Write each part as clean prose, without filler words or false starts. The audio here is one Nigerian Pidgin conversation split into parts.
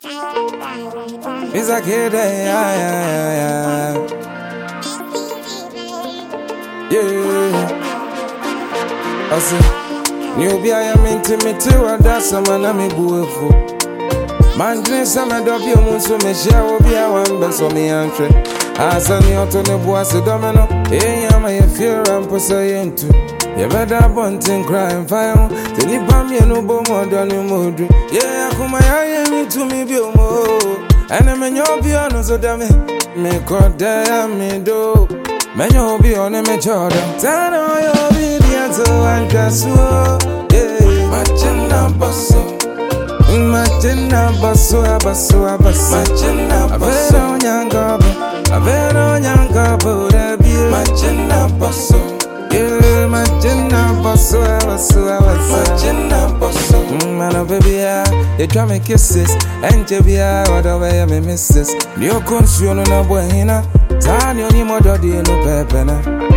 It's a kid, yeah. I say, you be I am intimate, what that's a man, I'm a boo. Man, dress, I'm a dog, you must me share, will be a one best of me entry. As a new to the boss, a domino, I'm a fear and pursuing too. You better bunting crying fire, the Nipam, no more than you mood. Yeah, I come my eye to me, be more. And I'm in your piano, so damn it, make God damn me do. Man, you'll be on a mature. Turn on your video so I can swallow. Yeah, Machina Basso. Machina Basso, Basso, Basso. Machina Basso, Yango. A very on Yango, Machina Basso. Yeah, Machina Basso, Basso, Machina Basso. Man, baby, you try me kisses. And you be out of way, me misses. You consume no boy, Tani oni mododi no pepena.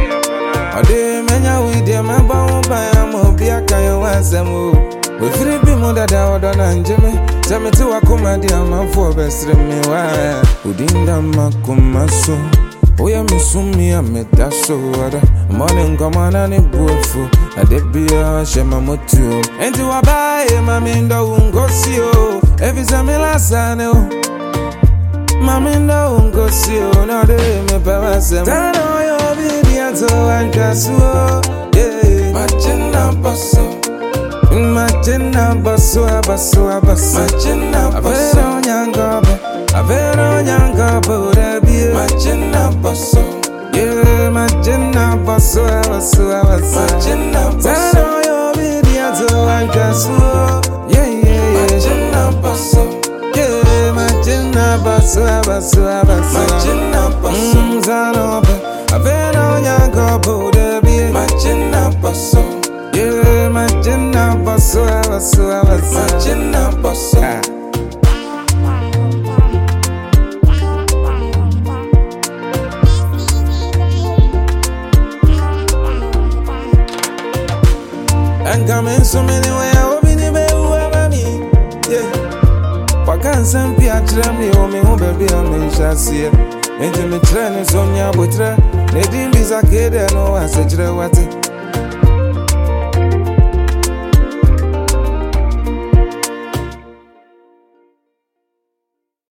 Ode menya we de meba by am obi akayo wansemu. We free be mo dada odona njeme. Tell to akoma de amanfo besre me wa. Udinda makoma so. Oya misumi ameda so ada. Morning komana ni buofu. Adebia shema motu. Enti wabaye mamindo ungosio. Evisa lasane o. Maminda ungo see you, no de me pawasem. Turn on your video so I can swallow. Yeah, Machina Basso. Machina Basso, Basso, Basso. Machina Basso. A vero nyango, Machina Basso. Yeah, Machina Basso, Basso, Basso. Machina Basso. Turn on your video so I can swallow. Yeah, Machina Basso. Machina Basso, Basso, Basso. Machina Basso. Zanobe, a very on Yango, Bodebi. Machina Basso. Yeah, Machina Basso, Basso, Basso. Machina Basso. And come in so many ways, I will be the way whoever me. Yeah. Wakan sampi atrami o me ho baby o me shasie enti me tre ne so nya botre ne din bi zakede no asejre wate